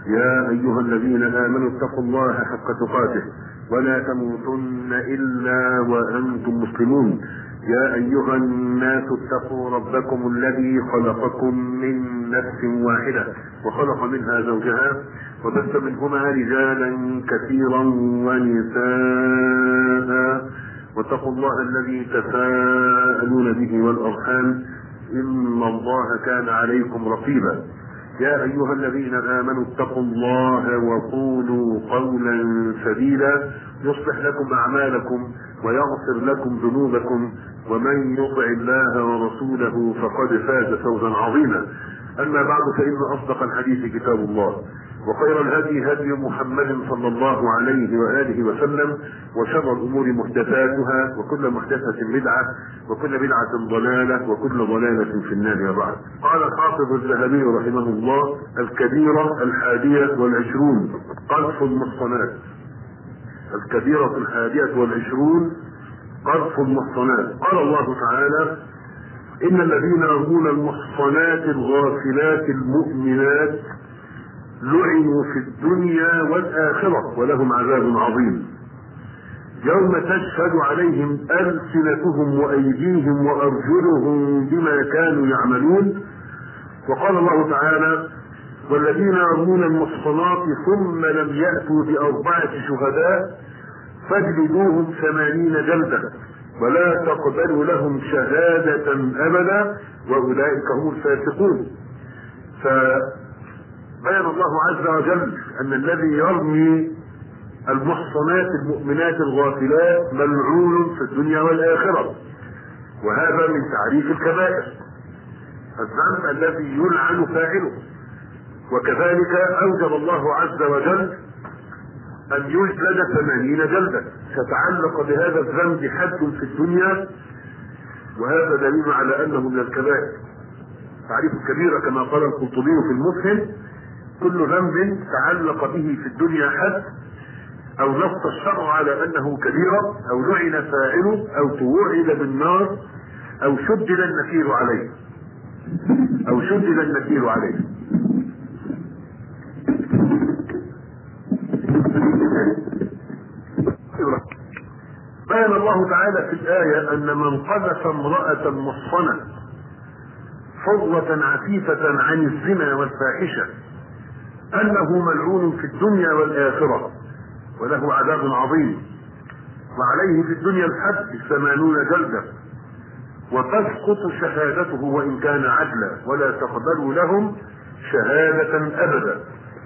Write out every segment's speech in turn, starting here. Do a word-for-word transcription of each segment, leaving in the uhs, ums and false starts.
يا أيها الذين آمنوا اتقوا الله حق تقاته ولا تموتن إلا وأنتم مسلمون. يا أيها الناس اتقوا ربكم الذي خلقكم من نفس واحدة وخلق منها زوجها وبث منهما رجالا كثيرا ونساء واتقوا الله الذي تساءلون به والأرحام إن الله كان عليكم رقيبا. يا أيها الذين آمنوا اتقوا الله وقولوا قولا سديدا يصلح لكم أعمالكم ويغفر لكم ذنوبكم ومن يطع الله ورسوله فقد فاز فوزا عظيما. أما بعد فإن أصدق الحديث كتاب الله وخير الهدي هدي محمد صلى الله عليه وآله وسلم وشر الأمور محدثاتها وكل محدثة بدعة وكل بدعة ضلالة وكل ضلالة في النار. بعد قال الحافظ الذهبي رحمه الله: الكبيرة الحادية والعشرون قذف المحصنات. الكبيرة الحادية والعشرون قذف المحصنات. قال الله تعالى: إن الذين يرمون المحصنات الغافلات المؤمنات لعنوا في الدنيا والآخرة ولهم عذاب عظيم يوم تشهد عليهم ألسنتهم وأيديهم وأرجلهم بما كانوا يعملون. وقال الله تعالى: والذين يرمون المحصنات ثم لم يأتوا بأربعة شهداء فاجلدوهم ثمانين جلدة ولا تقبلوا لهم شهادة أبدا وأولئك هم الفاسقون. فبين الله عز وجل أن الذي يرمي المحصنات المؤمنات الغافلات ملعون في الدنيا والآخرة، وهذا من تعريف الكبائر، الذنب الذي يلعن فاعله. وكذلك أوجب الله عز وجل أن يجلد ثمانين جلدة تتعلق بهذا الذنب حد في الدنيا، وهذا دليل على أنه من الكبائر. تعريف الكبيرة كما قال القرطبي في المفهم: كل ذنب تعلق به في الدنيا حد أو نص الشرع على أنه كبيرة أو لعن فاعله أو توعد بالنار أو شدد النكير عليه أو شدد النكير عليه. بين الله تعالى في الآية أن من قذف امرأة محصنة حرة عفيفة عن الزنا والفاحشة أنه ملعون في الدنيا والآخرة وله عذاب عظيم، وعليه في الدنيا الحد ثمانون جلدة وتسقط شهادته وإن كان عدلا ولا تقبل لهم شهادة أبدا.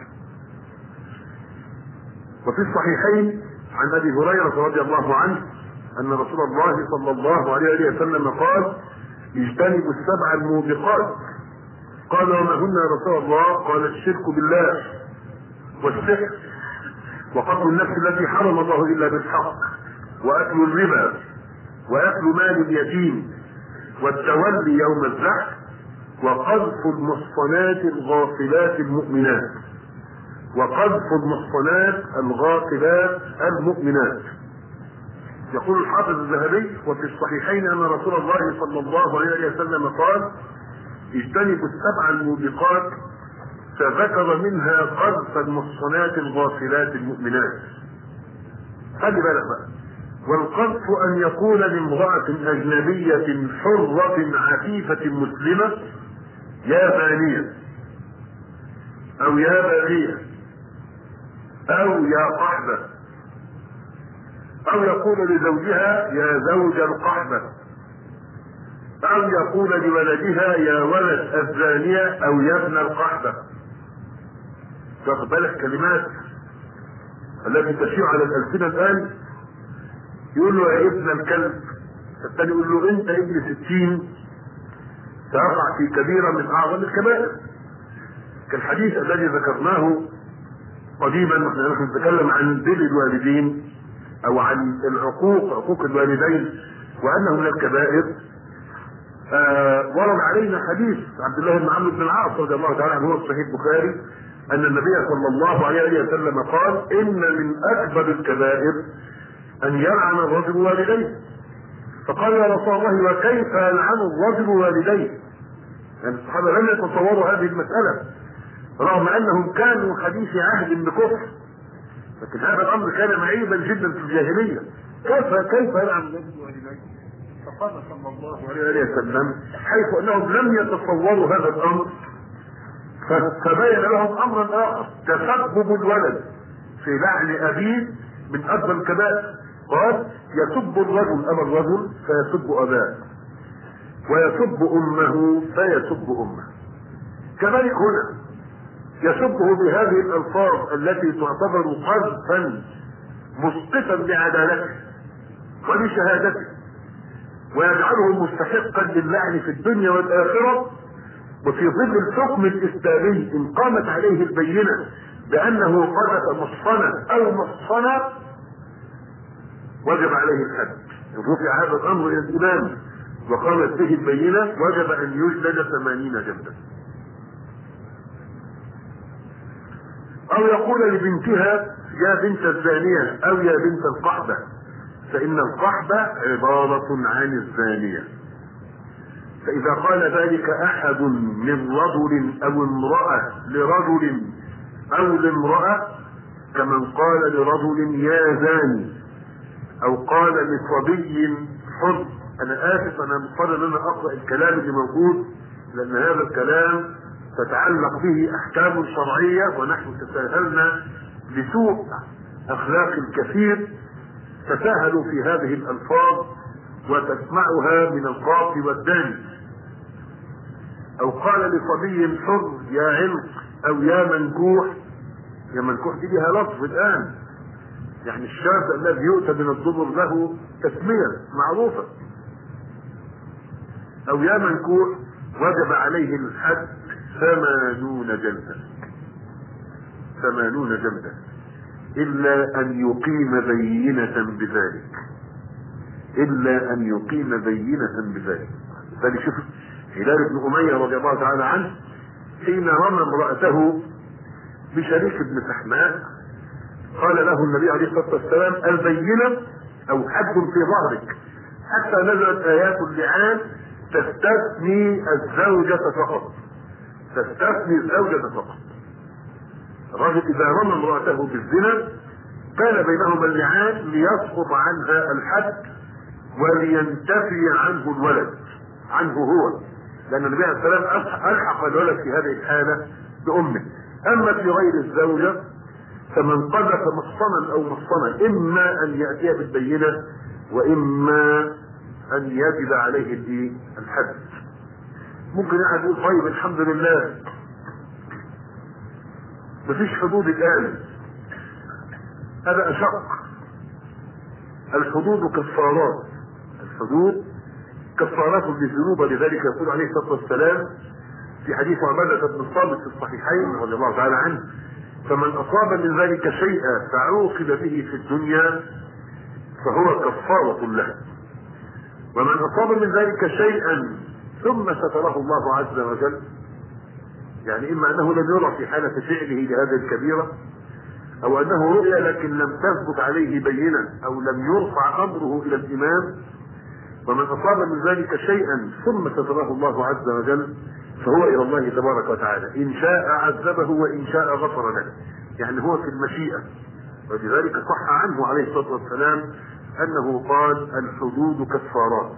وفي الصحيحين عن أبي هريرة رضي الله عنه أن رسول الله صلى الله عليه وسلم قال: اجتنبوا السبع الموبقات. قال: وما هن يا رسول الله؟ قال: الشرك بالله والسحر وقتل النفس التي حرم الله إلا بالحق وأكل الربا وأكل مال اليتيم والتولي يوم الزحف وقذف المحصنات الغافلات المؤمنات وقذف المحصنات الغافلات المؤمنات. يقول الحافظ الذهبي: وفي الصحيحين أن رسول الله صلى الله عليه وسلم قال: اجتنبوا السبع الموبقات، فذكر منها قذف المحصنات الغافلات المؤمنات. خلي بالك بقى، والقذف أن يقول لامرأة أجنبية حرة عفيفة مسلمة: يا بانية، أو يا باغية، أو يا قحبة، أو يقول لزوجها: يا زوج القحبة، أو يقول لولدها: يا ولد الزانية، أو يا ابن القحبة. تاخد بالك كلمات التي تشيع على الألسنة الآن. يقول له: يا ابن الكلب، الثاني يقول له: أنت ابن ستين. تقع في كبيرة من أعظم الكبائر، كالحديث الذي ذكرناه قديما نحن نتكلم عن بر الوالدين أو عن العقوق، عقوق الوالدين، وأنه من الكبائر. آه ورد علينا حديث عبد الله بن عمرو بن العاص رضي الله تعالى عنه في صحيح البخاري أن النبي صلى الله عليه وسلم قال: إن من أكبر الكبائر أن يلعن الرجل والديه. فقال: يا رسول الله، وكيف يلعن الرجل والديه؟ يعني الصحابة لم يتصوروا هذه المسألة. رغم انهم كانوا حديث عهد بكفر، لكن هذا الامر كان معيبا جدا في الجاهليه. كيف كيف يلعن النبي والديه؟ فقال صلى الله عليه وسلم حيث انهم لم يتصوروا هذا الامر فبين لهم امرا اخر، تسبب الولد في لعن ابيه من اكبر الكبائر. قال يسب الرجل ابا الرجل فيسب اباه، ويسب امه فيسب امه. كذلك هنا يسبه بهذه الالفاظ التي تعتبر قذفا مسقطا لعدالته ولشهادته، ويجعله مستحقا للعن في الدنيا والاخره. وفي ظل الحكم الاسلامي ان قامت عليه البينه بانه قذف محصنه او محصنه وجب عليه الحد. ان رفع هذا الامر الى الامام وقامت به البينه وجب ان يجلد ثمانين جلده. او يقول لبنتها يا بنت الزانيه او يا بنت القحبه، فان القحبه عباره عن الزانيه. فاذا قال ذلك احد من رجل او امراه لرجل او لامراه كمن قال لرجل يا زاني، او قال لصبي حر. انا اسف انا مضطر ان انا اقرا الكلام اللي موجود لان هذا الكلام تتعلق به احكام شرعيه، ونحن تساهلنا لسوء اخلاق الكثير تساهلوا في هذه الالفاظ وتسمعها من القاطي والداني. او قال لصبي حر يا علق او يا منكوح. يا منكوح دي لها لفظ الان، يعني الشاب الذي يؤتى من الدبر له تسميه معروفه. او يا منكوح وجب عليه الحد ثمانون جلدة ثمانون جلدة إلا أن يقيم بينة بذلك إلا أن يقيم بينة بذلك. ذلك شوف هلال بن أمية رضي الله تعالى عنه حين رمى امرأته بشريك بن سحماء قال له النبي عليه الصلاة والسلام البينة أو حد في ظهرك، حتى نزلت آيات اللعان تستثني الزوجة فقط تستثني الزوجة فقط. الرجل إذا رمى امرأته بالزنا كان بينهما اللعان ليسقط عنها الحد ولينتفي عنه الولد عنه هو، لأن النبي عليه السلام ألحق الولد في هذه الحالة بأمه. أما في غير الزوجة فمن قذف محصنا أو محصنة إما أن يأتي بالبينة وإما أن يجب عليه الحد. ممكن احد يقول طيب الحمد لله مفيش حدود الآن، هذا أشق. الحدود كفارات الحدود كفارات للذنوب، لذلك يقول عليه الصلاة والسلام في حديث عبادة بن الصامت في الصحيحين رضي الله تعالى عنه فمن أصاب من ذلك شيئا فعوقب به في الدنيا فهو كفارة له، ومن أصاب من ذلك شيئا ثم ستره الله عز وجل، يعني إما أنه لم يرى في حالة فعله لهذه الكبيرة أو أنه رؤيا لكن لم تثبت عليه بينة أو لم يرفع أمره إلى الإمام، ومن أصاب من ذلك شيئا ثم ستره الله عز وجل فهو إلى الله تبارك وتعالى، إن شاء عذبه وإن شاء غفر له، يعني هو في المشيئة. ولذلك صح عنه عليه الصلاة والسلام أنه قال الحدود كفارات.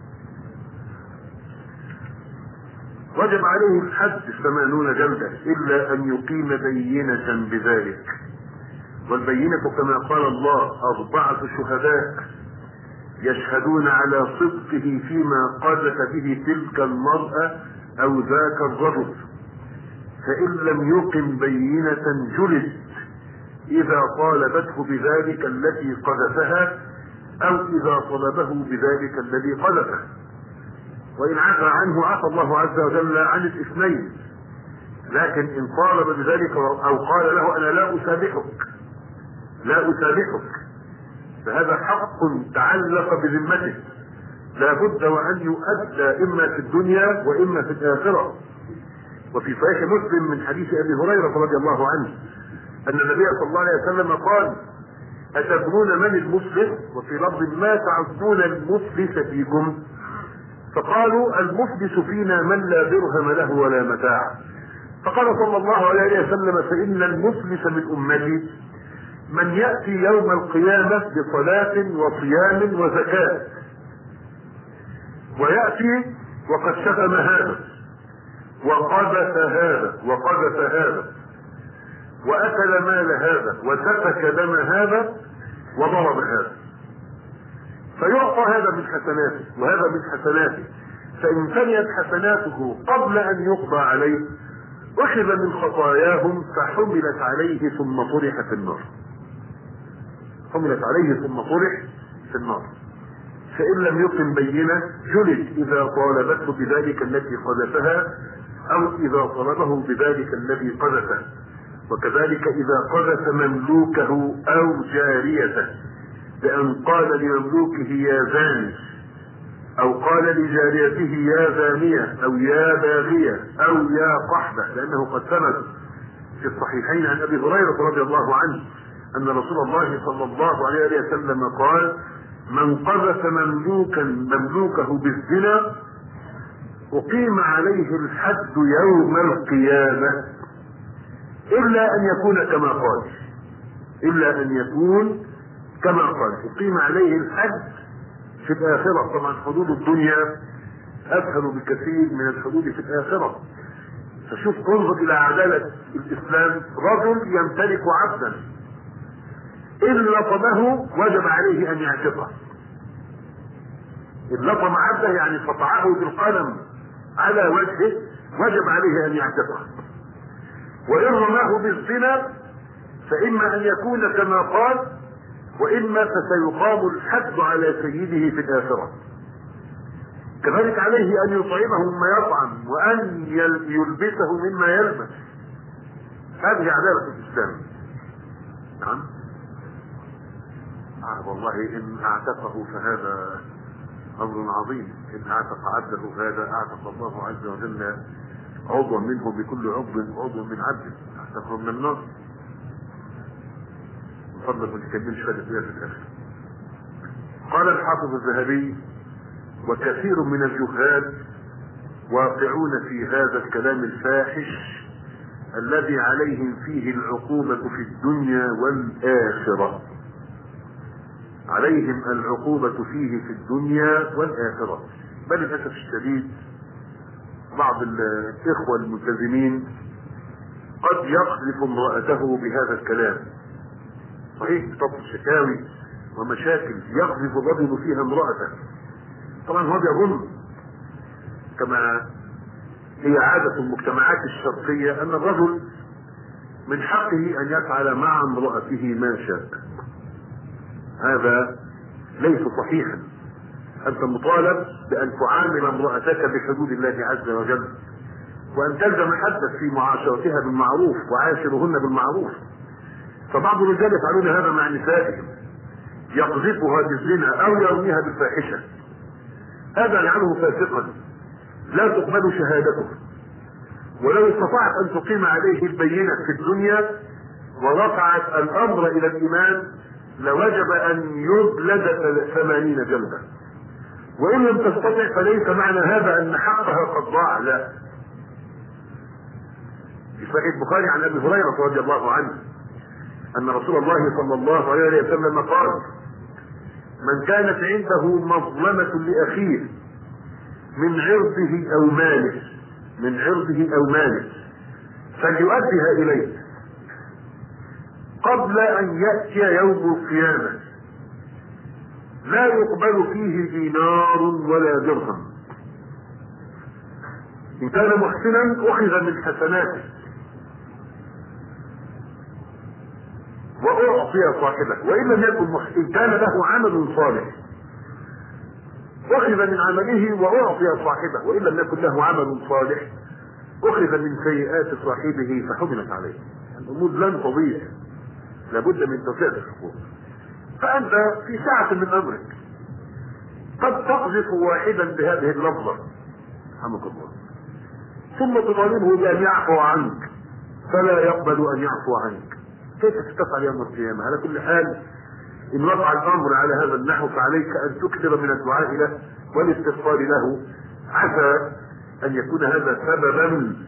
وجب عليه الحد ثمانون جلدة إلا أن يقيم بينة بذلك، والبينة كما قال الله أربعة شهداء يشهدون على صدقه فيما قذف به تلك المرأة أو ذاك الرجل، فإن لم يقم بينة جلد إذا طالبته بذلك التي قذفها أو إذا طلبه بذلك الذي قذفه، وإن عفى عنه عفى الله عز وجل عن الاثنين، لكن إن طالب بذلك أو قال له أنا لا أسامحك لا أسامحك فهذا حق تعلق بذمته لا بد وأن يؤدى إما في الدنيا وإما في الآخرة. وفي صحيح مسلم من حديث أبي هريرة رضي الله عنه أن النبي صلى الله عليه وسلم قال أتدرون من المفلس؟ وفي لفظ ما تعدون المفلس فيكم؟ فقالوا المفلس فينا من لا درهم له ولا متاع. فقال صلى الله عليه وسلم: فإن المفلس من أمتي من يأتي يوم القيامة بصلاة وصيام وزكاة، ويأتي وقد شتم هذا وقذف هذا وقذف هذا وأكل مال هذا وسفك دم هذا وضرب هذا، فيعطى هذا من حسناته وهذا من حسناته، فإن فنيت حسناته قبل أن يقضى عليه أخذ من خطاياهم فحملت عليه ثم طرح في النار. حملت عليه ثم طرح في النار، فإن لم يقم بينة جلد إذا طالبته بذلك التي قذفها أو إذا طلبه بذلك الذي قذفه، وكذلك إذا قذف مملوكه أو جاريته بأن قال لمملوكه يا زاني، أو قال لجاريته يا زانية أو يا باغية أو يا قحبة، لأنه قد ثبت في الصحيحين عن أبي هريرة رضي الله عنه أن رسول الله صلى الله عليه وسلم قال: من قذف مملوكا مملوكه بالزنا أقيم عليه الحد يوم القيامة إلا أن يكون كما قال إلا أن يكون كما قال أقيم عليه الحد في الآخرة. طبعا حدود الدنيا أسهل بكثير من الحدود في الآخرة. فشوف، انظر إلى عدالة الإسلام، رجل يمتلك عبدا إن لطمه وجب عليه أن يعتقه. إن لطم عبده يعني قطعه بالقلم على وجهه وجب عليه أن يعتقه. وإن رماه بالزنا فإما أن يكون كما قال، وإما فسيقام الحد على سيده في الآخرة. كذلك عليه أن يطعمه مما يطعم وأن يلبسه مما يلبس. هذه عدالة الإسلام. نعم. آه والله إن أعتقه فهذا أمر عظيم. إن أعتق عبده هذا أعتق الله عز وجل عضوا منه بكل عضو عضو من عبده، أعتقه من النار. فضلك ما تكملش فاتت فيها في الآخر. قال الحافظ الذهبي: وكثير من الجهال واقعون في هذا الكلام الفاحش الذي عليهم فيه العقوبة في الدنيا والآخرة. عليهم العقوبة فيه في الدنيا والآخرة. بل للأسف الشديد بعض الإخوة الملتزمين قد يقذف امرأته بهذا الكلام. صحيح، تطلب شكاوي ومشاكل يقذف الرجل فيها امرأته. طبعا هو يظن كما هي عادة المجتمعات الشرقية أن الرجل من حقه أن يفعل مع امرأته ما شاء. هذا ليس صحيحا. أنت مطالب بأن تعامل امرأتك بحدود الله عز وجل، وأن تلزم حدك في معاشرتها بالمعروف، وعاشرهن بالمعروف. فبعض الرجال يفعلون هذا مع نسائهم، يقذفها بالزنا أو يرميها بالفاحشة. هذا يجعله فاسقا لا تقبل شهادته. ولو استطعت أن تقيم عليه البينة في الدنيا ورفعت الأمر إلى الإيمان لوجب أن يجلد ثمانين جلدة. وإن لم تستطع فليس معنى هذا أن حقها قد ضاع، لا. في صحيح البخاري عن أبي هريرة رضي الله عنه أن رسول الله صلى الله عليه وسلم قال: من كانت عنده مظلمة لأخيه من عرضه أو ماله من عرضه أو ماله فليؤدها إليه قبل أن يأتي يوم القيامة لا يقبل فيه دينار ولا درهم. إن كان محسنا أخذ من حسناته وأعطي صاحبه، وإن لم يكن محسن كان له عمل صالح أخذ من عمله وأعطي صاحبه، وإن لم يكن له عمل صالح أخذ من سيئات صاحبه فحملت عليه. الأمور لن تضيع، لابد من توسيع الحقوق. فأنت في ساعة من أمرك قد تقذف واحدا بهذه اللفظة رحمك الله، ثم تطالبه بأن يعفو عنك فلا يقبل أن يعفو عنك. كيف تفعل يوم القيامة؟ على كل حال إن وقع الأمر على هذا النحو فعليك أن تكثر من الدعاء له والاستغفار له، عسى أن يكون هذا سببا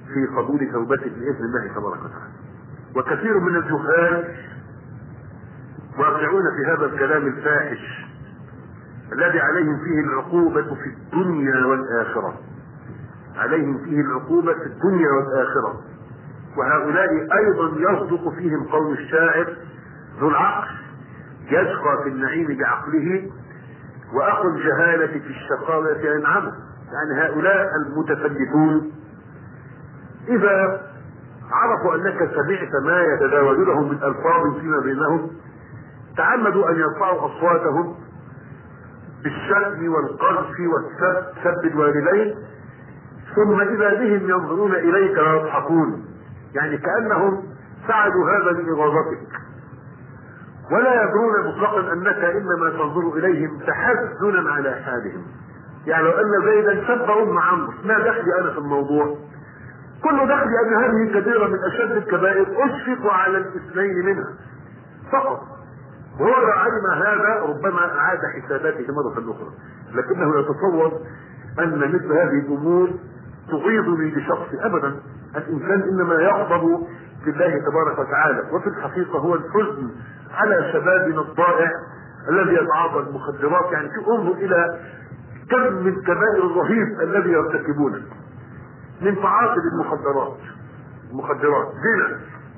في قبول توبته باذن الله تبارك وتعالى. وكثير من الجهال واقعون في هذا الكلام الفاحش الذي عليهم فيه العقوبة في الدنيا والآخرة، عليهم فيه العقوبة في الدنيا والآخرة. وهؤلاء أيضا يصدق فيهم قول الشاعر: ذو العقل يشقى في النعيم بعقله وأخو الجهالة في الشقاوة أنعمه. يعني هؤلاء المتفلتون إذا عرفوا أنك سمعت ما يتداولونه من ألفاظ فيما بينهم تعمدوا أن يرفعوا أصواتهم بالشتم والقذف والسب، سب الوالدين، ثم إذا بهم ينظرون إليك ويضحكون، يعني كأنهم فعلوا هذا لإغاظتك، ولا يدرون مطلقا أنك إنما تنظر إليهم تحزنا على حالهم. يعني لو أن زيدا سب أم عمرو، ما دخلي أنا في الموضوع؟ كل دخلي أن هذه كبيرة من أشد الكبائر أشفق على الاثنين منها فقط. وهو لو علم هذا ربما أعاد حساباته مرة أخرى، لكنه يتصور أن مثل هذه الأمور تغيظني بشخصي. أبدا، الإنسان إنما يغضب لله تبارك وتعالى، وفي الحقيقة هو الحزن على شبابنا الضائع الذي يتعاطى المخدرات. يعني انظر إلى كم من كبائر الرهيب الذي يرتكبونه من تعاطي المخدرات، المخدرات زنا،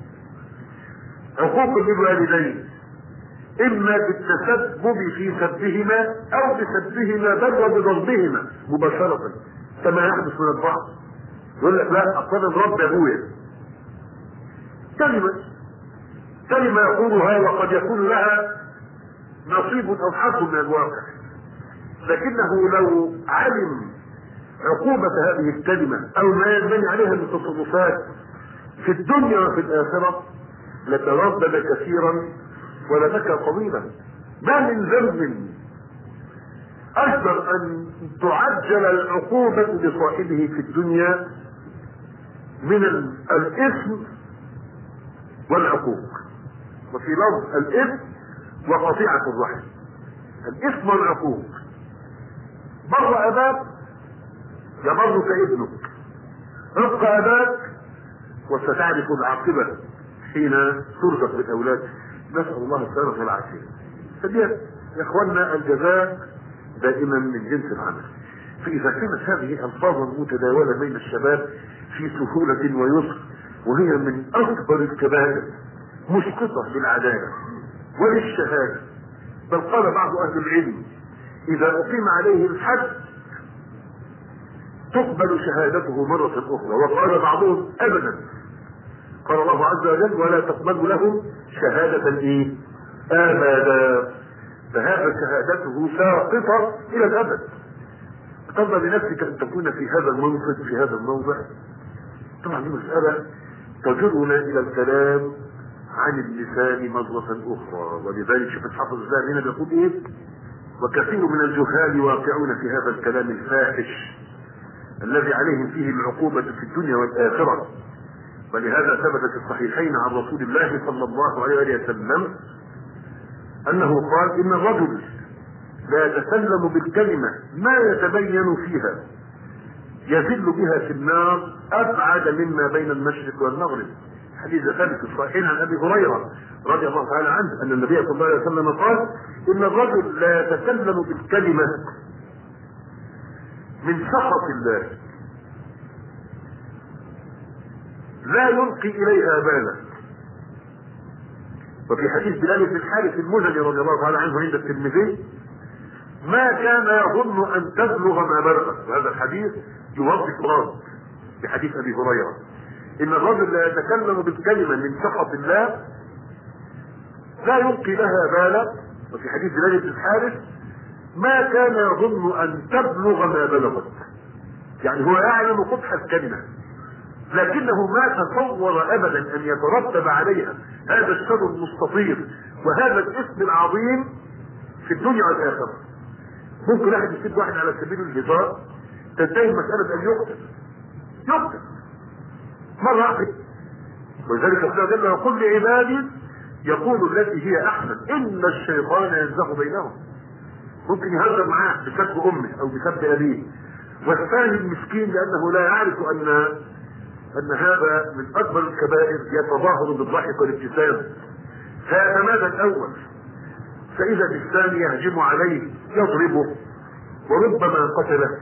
عقوق للوالدين، إما بالتسبب في سبهما أو بسبهما بل وبضربهما مباشرة كما يحدث من البعض. يقول لك لا أصلا الرب أبويا، كلمة كلمة يقولها وقد يكون لها نصيب أو حظ من الواقع، لكنه لو علم عقوبة هذه الكلمة أو ما ينبني عليها من تصرفات في الدنيا وفي الآخرة لتردد كثيرا ولبكى طويلا. ما من ذنب أجدر أن تعجل العقوبة لصاحبه في الدنيا من الإثم والعقوق، وفي لفظ الإثم وقطيعة الرحم. الإثم والعقوق، بر أباك يبرك ابنك، رق أباك وستعرف العاقبة حين ترزق بالأولاد. نسأل الله السلامة والعافية. فدي يا إخواننا الجزاء دائما من جنس العمل. فإذا كانت هذه ألفاظا متداولة بين الشباب في سهولة ويسر، وهي من أكبر الكبائر مسقطة للعدالة وللشهادة، بل قال بعض أهل العلم إذا أقيم عليه الحد تقبل شهادته مرة أخرى، وقال بعضهم أبدا، قال الله عز وجل ولا تقبل لهم شهادة إيه؟ أبدا. فهذا شهادته ساقطة إلى الأبد. ترضى بنفسك أن تكون في هذا المنصب في هذا الموضع؟ طبعا دي مسألة تجرنا إلى الكلام عن اللسان مرة أخرى. ولذلك شوف الحافظ الذهبي هنا بيقول إيه؟ وكثير من الجهال واقعون في هذا الكلام الفاحش الذي عليهم فيه العقوبة في الدنيا والآخرة. ولهذا ثبت في الصحيحين عن رسول الله صلى الله عليه وسلم أنه قال إن الرجل لا يتكلم بالكلمة ما يتبين فيها يزل بها في النار أبعد مما بين المشرق والمغرب. حديث ثابت في الصحيحين عن أبي هريرة رضي الله تعالى عنه أن النبي صلى الله عليه وسلم قال إن الرجل لا يتكلم بالكلمة من سخط الله لا يلقي إليها بالا. وفي حديث بلال بن الحارث المزني رضي الله تعالى عنه عند الترمذي ما كان يظن أن تبلغ ما بلغت. وهذا الحديث يوضح رد في حديث أبي هريرة إن الرجل لا يتكلم بالكلمة من سخط الله لا يلقي لها بالا. وفي حديث بلال بن الحارث ما كان يظن أن تبلغ ما بلغت، يعني هو يعلم قبح الكلمة لكنه ما تصور أبدا أن يترتب عليها هذا الشر المستطير وهذا الاسم العظيم في الدنيا والآخرة. ممكن واحد يسيب واحد على سبيل الهزار تنتهي مسألة أن يقتل يقتل مرة واحدة. ولذلك الله جل يقول لعبادي يقول التي هي أحسن إن الشيطان ينزغ بينهم. ممكن يهزر معاه بسب أمه أو بسب أبيه، والثاني المسكين لأنه لا يعرف أن ان هذا من اكبر الكبائر يتظاهر بالضحك والابتسام، فيتمادى الاول، فاذا الثاني يهجم عليه يضربه وربما قتله.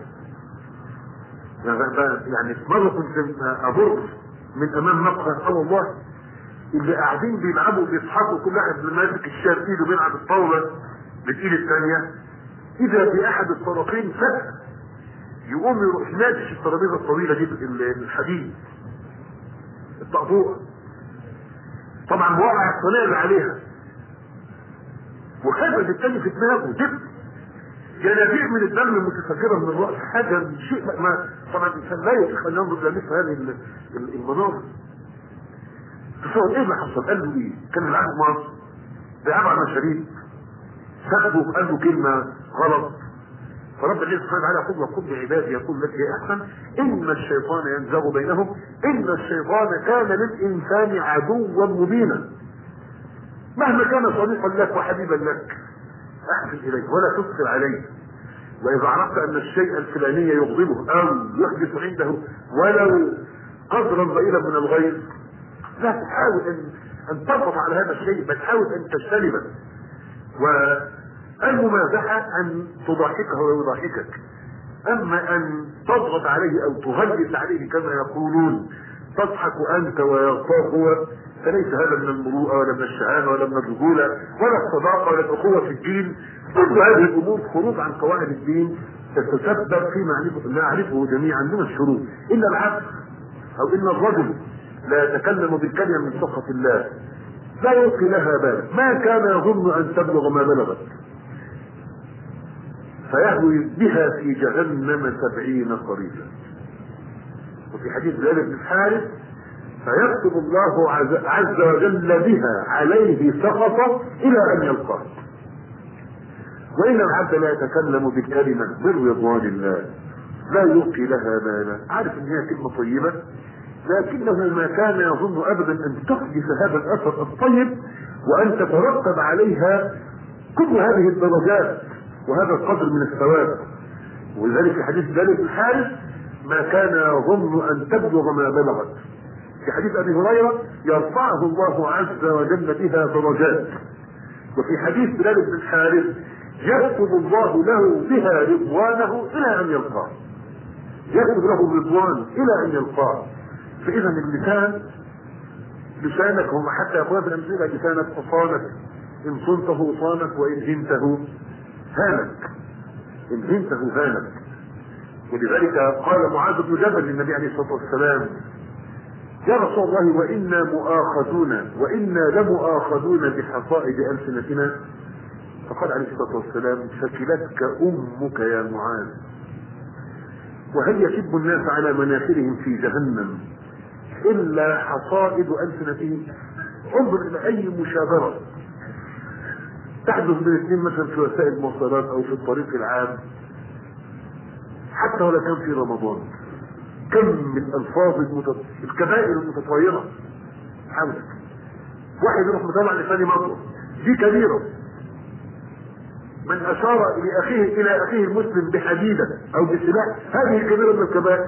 يعني مرة كنت أضر من أمام مقهى سبحان الله، اللي قاعدين بيلعبوا بيضحكوا كل واحد ماسك الشاب ايده بيلعب الطاولة بالايد الثانية، إذا بأحد الطرفين فجأة يقوم يروح ناتش الترابيزة الطويلة دي الحديد الطقطوقة، طبعا وقع الصنادل عليها وخبز الثاني في دماغه دب جنابيع من الدم المتفجره من الراس، حاجه شيء ما طبعا الانسان لا يطيق ان ينظر الى مثل هذه المناظر. تصور ايه اللي حصل؟ قال له ايه؟ كان العبد مصر بيلعب على المشاريب، سبه قال له كلمه غلط، فرب الله سبحانه وتعالى يقول وقل لعبادي يقول لك يا احسن ان الشيطان ينزغ بينهم ان الشيطان كان للانسان عدوا مبينا. مهما كان صديقا لك وحبيبا لك احسن اليه ولا تكثر عليه، واذا عرفت ان الشيء الفلاني يغضبه او يحدث عنده ولو قدرا ضئيلا من الغيظ لا تحاول ان ان تضغط على هذا الشيء، بل حاول ان تجتنبه. والممازحه ان تضحكه ويضحكك، اما ان تضغط عليه او تغلس عليه كما يقولون تضحك انت ويغفر هو، فليس هذا من المروءه ولا من الشهامه ولا من الرجوله ولا الصداقه ولا الاخوه في الدين. كل هذه الامور خروج عن قواعد الدين تتسبب فيما نعرفه جميعا من الشرور. الا العبد او ان الرجل لا يتكلم بالكلمه من سخط الله لا يلقي لها بالا، ما كان يظن ان تبلغ ما بلغت فيهوي بها في جهنم سبعين خريفا. وفي حديث بلال بن الحارث فيكتب الله عز وجل بها عليه سخطه الى ان يلقاه. وان العبد لا يتكلم بالكلمه من رضوان الله لا يلقي لها بالا، عارف ان هي كلمه طيبه لكنه ما كان يظن ابدا ان تحدث هذا الاثر الطيب وان تترتب عليها كل هذه الدرجات وهذا القدر من الثواب. ولذلك في حديث بلال بن الحارث ما كان يظن ان تبلغ ما بلغت. في حديث ابي هريره يرفعه الله عز وجل بها درجات. وفي حديث بلال بن الحارث يكتب الله له بها رضوانه الى ان يلقاه، يكتب له الرضوان الى ان يلقاه. فاذا اللسان لسانك هم حتى يقول في الامثله لسانك صانك ان صنته صانك وان هنته هانك، ان هنته هانك. ولذلك قال معاذ بن جبل للنبي عليه الصلاه والسلام يا رسول الله وانا مؤاخذون وانا لمؤاخذون بحصائد السنتنا، فقال عليه الصلاه والسلام ثكلتك امك يا معاذ، وهل يشب الناس على مناخرهم في جهنم الا حصائد السنتهم؟ انظر الى اي مشابهه تحدث بين اثنين مثلا في وسائل المواصلات او في الطريق العام حتى ولا كان في رمضان، كم من الفاظ المتط... الكبائر المتطوره حولك. واحد يروح مطلع لثاني مطلع دي كبيره، من اشار الى اخيه الى اخيه المسلم بحديده او بسلاح هذه كبيره من الكبائر.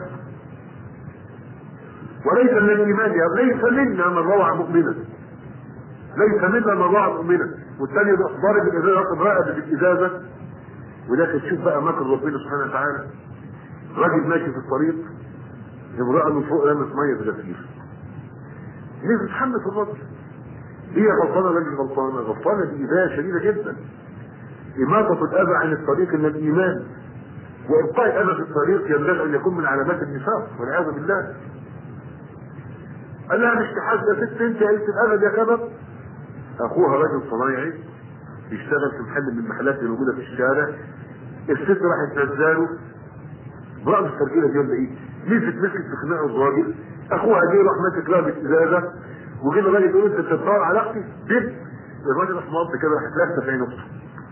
وليس من الايمان ليس منا من روع مؤمنا، ليس منا من روع مؤمنا. والثاني يروح ضارب الازازه الرائد بالازازه. ولكن تشوف بقى مكر ربنا سبحانه وتعالى، راجل ماشي في الطريق امرأة من فوق لمس مية في غسيل، ليه بتتحمس الرجل؟ هي غلطانة ولا مش غلطانة؟ غلطانة دي إذاية شديدة جدا. إماطة الأذى عن الطريق من الإيمان، وإبقاء الأذى في الطريق ينبغي أن يكون من علامات النفاق والعياذ بالله. قال لها مش تحاسب يا ست أنت قلت الأذى يا كبر. أخوها رجل صنايعي بيشتغل في محل من المحلات اللي موجودة في الشارع، الست راحت تنزله برأس الترجيله دي ولا ايه؟ مسك مسك في خناقه الراجل، اخوها جه راح ماسك لها بالازازه وجه الراجل يقول انت بتتطاول على اختي؟ دب الراجل راح مضى كده راح لافته في عين اخته.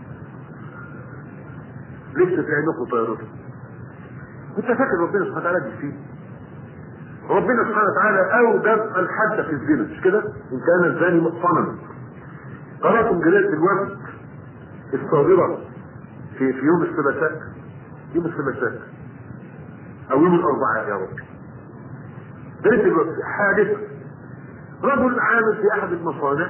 لسه في عين اخته طيارته. كنت فاكر ربنا سبحانه وتعالى بيسيب. ربنا سبحانه وتعالى اوجب الحد في الزنا مش كده؟ ان كان الزاني محصنا. قراتم جريده الوفد الصادره في في يوم الثلاثاء، يوم الثلاثاء او يوم الاربعاء يا رب، ليس حادث. رجل عامل في احد المصانع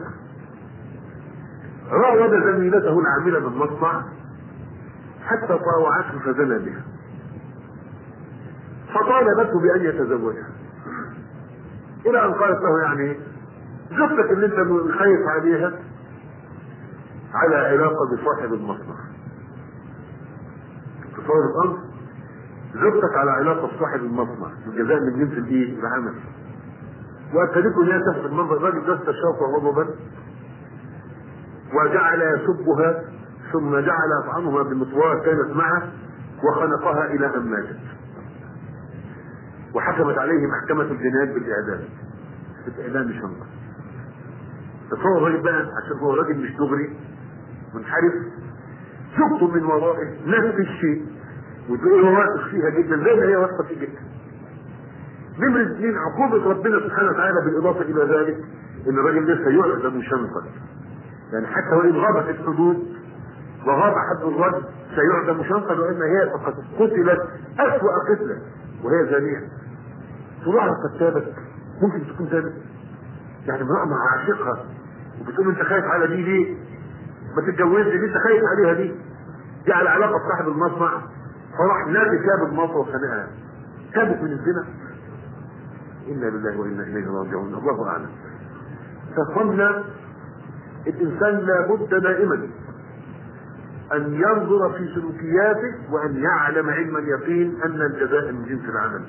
راود زميلته العامله بالمصنع حتى طاوعته فزنى بها، فطالبته بان يتزوجها، الى ان قالت له يعني زوجتك اللي انت خايف عليها على علاقه بصاحب المصنع. تصور الامر، زوجتك على علاقه بصاحب المصنع، الجزاء من جنس الايه؟ العمل. واكدته ان هي تحت المنظر. الراجل ده استشاف غضبا وجعل يسبها، ثم جعل يطعنها بمطواه كانت معه وخنقها الى ان ماتت، وحكمت عليه محكمه الجنايات بالاعدام، بالاعدام شنقه. تصور الراجل بقى عشان هو راجل مش دغري منحرف، زوجته من ورائه نفس الشيء، وتلاقيه هو واثق فيها جدا زي ما هي واثقه فيه جدا. نمرة اثنين عقوبة ربنا سبحانه وتعالى بالاضافة الى ذلك ان الراجل لسه يعدم شنقا، يعني حتى وان غابت الحدود وغاب حد الرجل سيعدم شنقا، وان هي فقد قتلت اسوأ قتلة وهي زانية. طلعها كتابك ممكن تكون زانية، يعني امرأة مع عاشقها وبتقول انت خايف على دي ليه؟ ما تتجوزش دي، انت خايف عليها دي، دي على علاقة بصاحب المصنع، فراح نادي ساب المصنع وخانقها. تابت من الزنا. انا لله وانا اليه راجعون، الله اعلم. فقلنا الانسان لابد دائما ان ينظر في سلوكياته وان يعلم علم اليقين ان الجزاء من جنس العمل.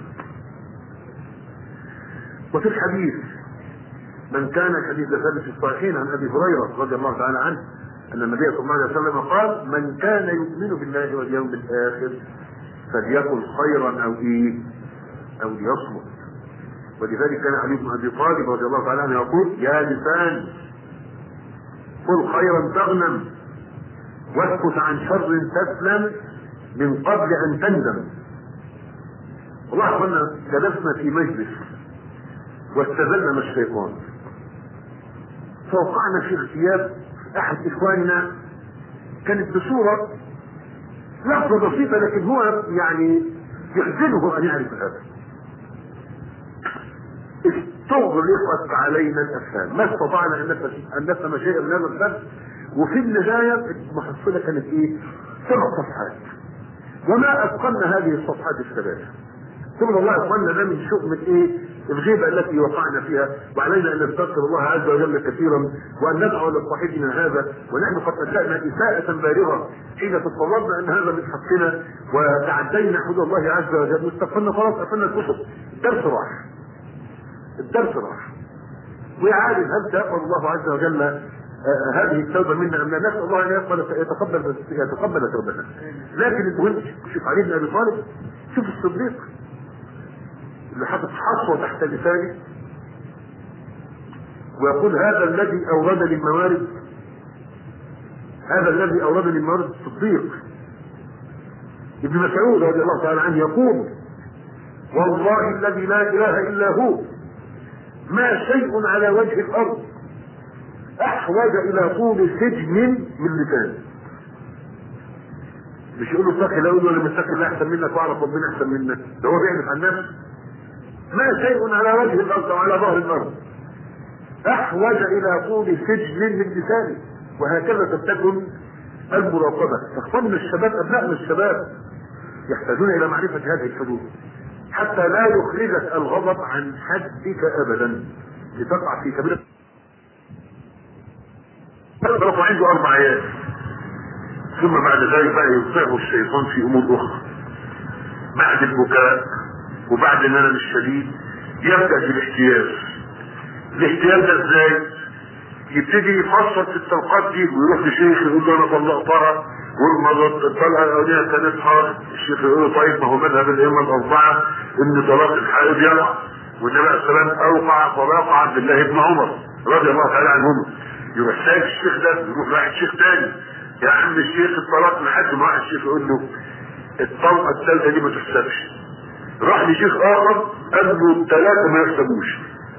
وفي الحديث من كان حديث ثابت في الصحيحين عن ابي هريره رضي الله تعالى عنه ان النبي صلى الله عليه وسلم قال من كان يؤمن بالله واليوم الاخر فليقل خيرا او ايه او ليصمت. ولذلك كان علي بن ابي طالب رضي الله تعالى عنه يقول يا لسان قل خيرا تغنم واسكت عن شر تسلم من قبل ان تندم. والله كنا جلسنا في مجلس واستذلنا الشيطان، فوقعنا في اغتياب احد اخواننا، كانت بصورة لحظة بسيطة لكن هو يعني يحزنه ان يعرف هذا. استغرقت علينا الافهام، ما استطعنا ان نفهم شيئا من هذا الفهم، وفي النهاية المحصلة كانت ايه؟ سبع صفحات، وما اتقنا هذه الصفحات الثلاثة. ثم الله اخواننا ده من شؤم ايه؟ الغيبة التي وقعنا فيها، وعلينا ان نستغفر الله عز وجل كثيرا وان ندعو للصحيح من هذا. ونحن قد اسأنا اساءة بالغة حين تصورنا ان هذا من حقنا وتعدينا حدود الله عز وجل واستغفرنا، خلاص قفلنا الكتب، الدرس راح، الدرس راح. ويعالج هل سيقبل الله عز وجل آه هذه التوبة منا ام لا؟ نسأل الله ان يقبل يتقبل يتقبل توبتنا. لكن المهم شوف علي بن ابي طالب، شوف الصديق اللي حاطط حصوة تحت لسانه ويقول هذا الذي اوردني الموارد، هذا الذي اوردني الموارد الصديق. ابن مسعود رضي الله تعالى عنه يقول والله الذي لا اله الا هو ما شيء على وجه الارض احوج الى طول سجن من لسانه. مش يقول له اتقي الله ولا متقي الله احسن منك واعرف ربنا احسن منك، ده هو بيعرف عن نفسه. ما شيء على وجه الارض وعلى ظهر الارض احوج الى طول سجن من لسانه. وهكذا تتكن المراقبه. فاخواننا الشباب ابنائنا الشباب يحتاجون الى معرفه هذه الحدود حتى لا يخرجك الغضب عن حدك ابدا لتقع في كبيرة. رفع عنده اربع ايات ثم بعد ذلك بقى يوقعه الشيطان في امور اخرى. بعد البكاء وبعد الالم الشديد يبدا في الاحتياج. الاحتياج ده ازاي؟ يبتدي يفصل في الطلقات دي ويروح لشيخ يقول له انا طلقتها والطلقه الاولانيه كانت حرام. الشيخ يقول له طيب ما هو مذهب الائمه الاربعه ان طلاق الحائض يقع، والنبي عليه السلام اوقع طلاق عبد الله بن عمر رضي الله تعالى عنهما. يروح سايب الشيخ ده يروح واحد شيخ تاني، يا عم الشيخ الطلاق لحد ما واحد الشيخ يقول له الطلقه الثالثه دي ما تحسبش. راح لشيخ اخر قال له الثلاثه ما يحسبوش.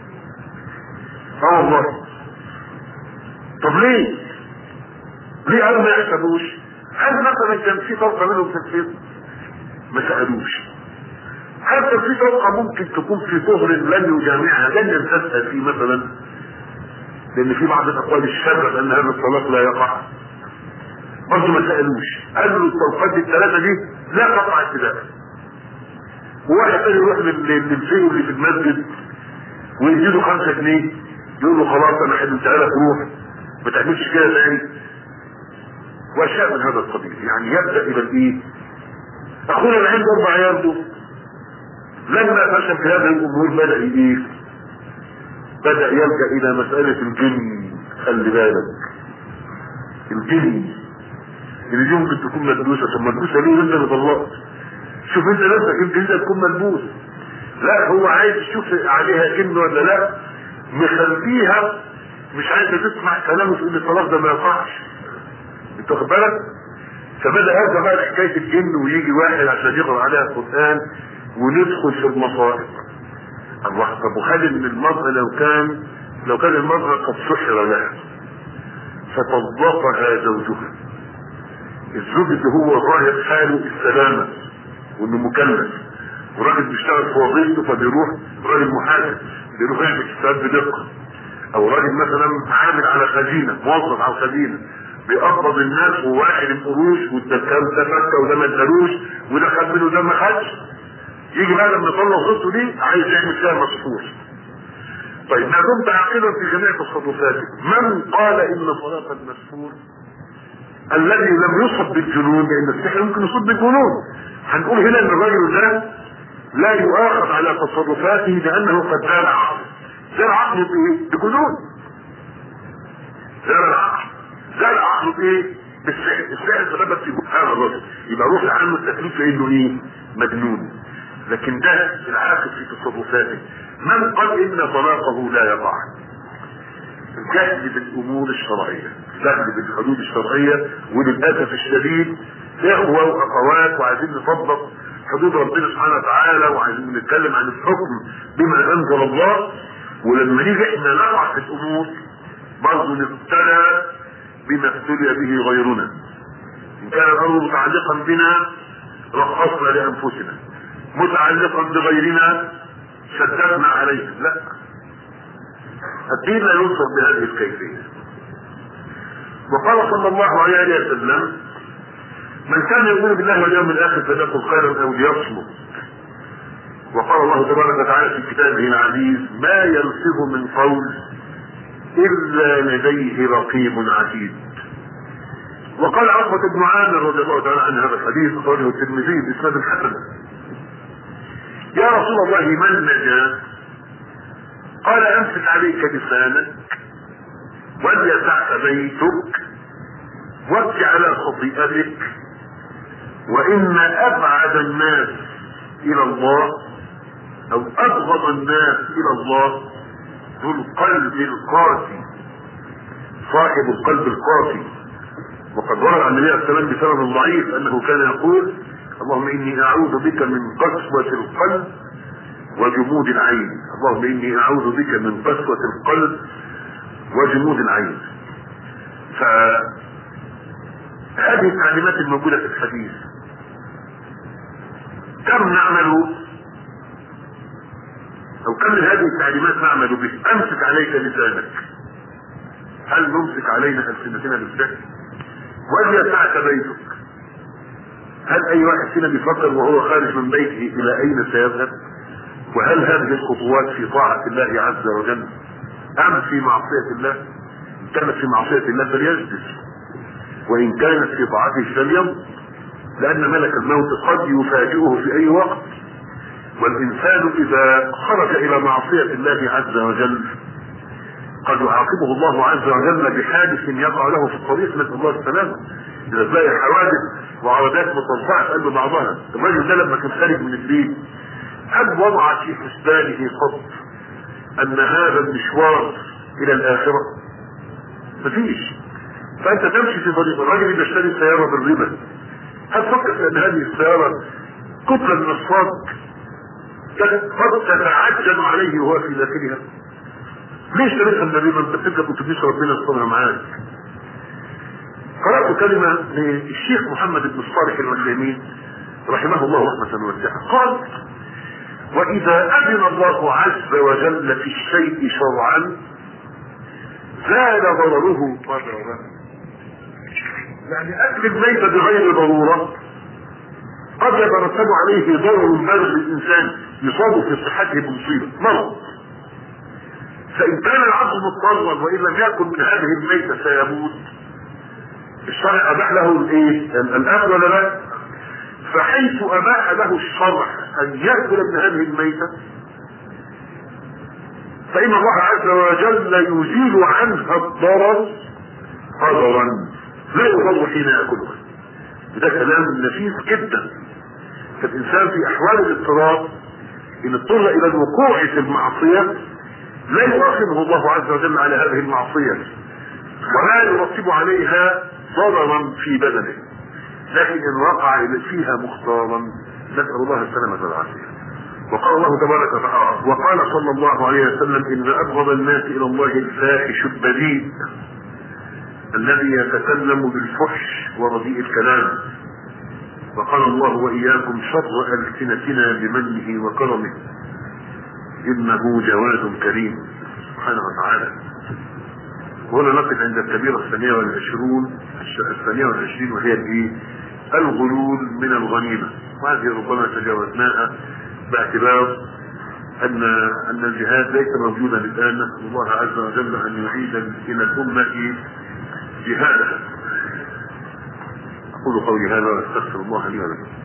اه والله. طب ليه؟ ليه قالوا ما يحسبوش؟ هل مثلا كان في فرق منهم في الفيض؟ ما سألوش. حتى في طبقة ممكن تكون في طهر لن يجامعها، لن يمسسها فيه مثلا، لان في بعض الاقوال الشاذة ان هذا الطلاق لا يقع، برضه ما سألوش، قالوا الطلقات الثلاثة دي لا تقع ابتداء. وواحد تاني يروح للفيو اللي في المسجد ويديله خمسة جنيه يقول له خلاص انا حلمتها لك روح ما تعملش كده تاني، واشياء من هذا القبيل. يعني يبدا الى الايه؟ اخونا اللي عنده اربع عيال دول لما فشل في هذه الامور بدا ايه؟ بدا يلجا الى مساله الجن. خلي بالك الجن اللي دي ممكن تكون ملبوسه، طب ملبوسه ليه انت اللي طلقت؟ شوف انت نفسك يمكن انت تكون ملبوس. لا هو عايز يشوف عليها جن ولا لا، مخليها مش عايزه تسمع كلامه تقول الطلاق ده ما ينفعش. انت واخد بالك؟ فبدا هذا بقى حكايه الجن، ويجي واحد عشان يقرا عليها القران وندخل في المصائب. الله، طب وخلي ان المرأة لو كان لو كان المرأة قد سحر لها فطلقها زوجها، الزوج اللي هو ظاهر حاله السلامة وانه مكلف وراجل بيشتغل في وظيفته فبيروح راجل محاسب بيروح يعمل حساب بدقة، او راجل مثلا عامل على خزينة موظف على الخزينة بيقبض الناس وواحد القروش والدكان ده فكه وده ما ادالوش وده خد منه وده ما خدش، يجي بقى لما يطلع صوته دي عايز يعمل فيها مسحور. طيب ما دمت عاقلا في جميع تصرفاتك، من قال ان طلاق المسحور الذي لم يصب بالجنون، لان السحر ممكن يصب بالجنون، هنقول هنا ان الرجل ده لا يؤاخذ على تصرفاته لانه قد زال عقله. زال عقله بايه؟ بجنون. زال العقل زال عقله بايه؟ بالسحر. السحر تسبب في هذا الرجل، يبقى روح عنه التكليف لانه ايه؟ مجنون. لكن ده العاقل في تصرفاته. من قال ان طلاقه لا يقع؟ الجهل بالامور الشرعيه، الجهل بالحدود الشرعيه، وللاسف الشديد اخوه واخوات وعايزين نطبق حدود ربنا سبحانه وتعالى وعايزين نتكلم عن الحكم بما انزل الله، ولما نيجي احنا نقع في الامور برضه نبتلى بما ابتلي به غيرنا. ان كان الامر متعلقا بنا رخصنا لانفسنا، متعلقا بغيرنا شددنا عليه. لا، الدين لا ينصر بهذه الكيفيه. وقال صلى الله عليه وسلم: من كان يؤمن بالله واليوم الاخر فليقل خيرا او ليصمت. وقال الله تبارك وتعالى في كتابه العزيز: ما يلفظ من قول الا لديه رقيب عتيد. وقال عقبة بن عامر رضي الله تعالى عن هذا الحديث اخرجه الترمذي باسناد حسن: يا رسول الله من نجا؟ قال: امسك عليك لسانك وليسعك بيتك وابكي على خطيئتك، وان ابعد الناس الى الله او ابغض الناس الى الله ذو القلب القاسي، صاحب القلب القاسي. وقد ورد عن النبي عليه الصلاه والسلام بسند ضعيف انه كان يقول: اللهم اني اعوذ بك من قسوة القلب وجمود العين. اللهم اني اعوذ بك من قسوة القلب وجمود العين. فهذه التعليمات الموجودة في الحديث كم نعمل او كم من هذه التعليمات نعمل به؟ امسك عليك لسانك، هل نمسك علينا السنتنا بالسهل؟ وليسعك بيتك، هل اي واحد فينا بيفكر وهو خارج من بيته الى اين سيذهب؟ وهل هذه الخطوات في طاعة الله عز وجل ام في معصية الله؟ ان كانت في معصية الله فليجلس، وان كانت في طاعته فليمض، لان ملك الموت قد يفاجئه في اي وقت. والانسان اذا خرج الى معصية الله عز وجل قد يعاقبه الله عز وجل بحادث يقع له في الطريق، نسأل الله السلامة. اذا تلاقي حوادث وعرضات متوزعة في قلب بعضها، الرجل ده لما كان خارج من البيت هل وضع في حسبانه قط ان هذا المشوار الى الاخرة؟ مفيش. فانت تمشي في طريق الرجل اللي بيشتري سيارة بالربا، هل فكر في ان هذه السيارة كتلة من الصاج قد تتعجل عليه وهو في داخلها؟ ليش تريدها من الربا؟ انت بتركب اتوبيس ربنا يسترها معاك. قرأت كلمة للشيخ محمد بن الصالح العثيمين رحمه الله رحمة واسعة، قال: واذا اذن الله عز وجل في الشيء شرعا زال ضرره قدرا. يعني اكل الميت بغير ضروره قد يترتب عليه ضرر بالغ للانسان يصاب في صحته بمصيبه مرض، فان كان العبد مضطرا وان لم يكن من هذه الميته سيموت، الشرع اباح له الايه؟ الاكل ولا لا؟ فحيث اباح له الشرع ان ياكل من هذه الميته فان الله عز وجل يزيل عنها الضرر قدرا لا يضر حين ياكلها. ده كلام نفيس جدا. فالانسان في احوال الاضطرار ان اضطر الى الوقوع في المعصيه لا يؤاخذه الله عز وجل على هذه المعصيه ولا يرتب عليها ضررا في بدنه، لكن ان وقع فيها مختارا نسال الله السلامه والعافيه. وقال الله تبارك وتعالى وقال صلى الله عليه وسلم ان ابغض الناس الى الله الفاحش البذيء الذي يتكلم بالفحش ورديء الكلام. وقال الله واياكم شر السنتنا بمنه وكرمه انه جواد كريم سبحانه وتعالى. وهنا نقف عند الكبيرة الثانية والعشرون الثانية والعشرين وهي الايه؟ الغلول من الغنيمة. وهذه ربما تجاوزناها باعتبار ان ان الجهاد ليس موجودا الان. نسأل الله عز وجل ان يعيد الى الامة جهادها. اقول قولي هذا واستغفر الله لي ولكم.